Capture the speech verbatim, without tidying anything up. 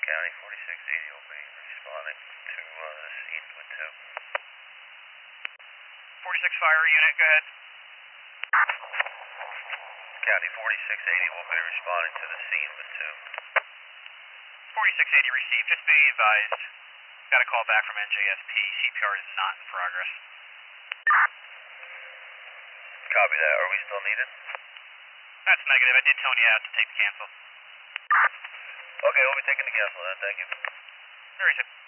County, forty-six eighty will be responding to uh, the scene with two. forty-six fire unit, go ahead. County, forty-six eighty will be responding to the scene with two. forty-six eighty received, just be advised. Got a call back from N J S P, C P R is not in progress. Copy that, are we still needed? That's negative, I did tone you out to take the cancel. Okay, we'll be taking the cancel then, thank you. Very good.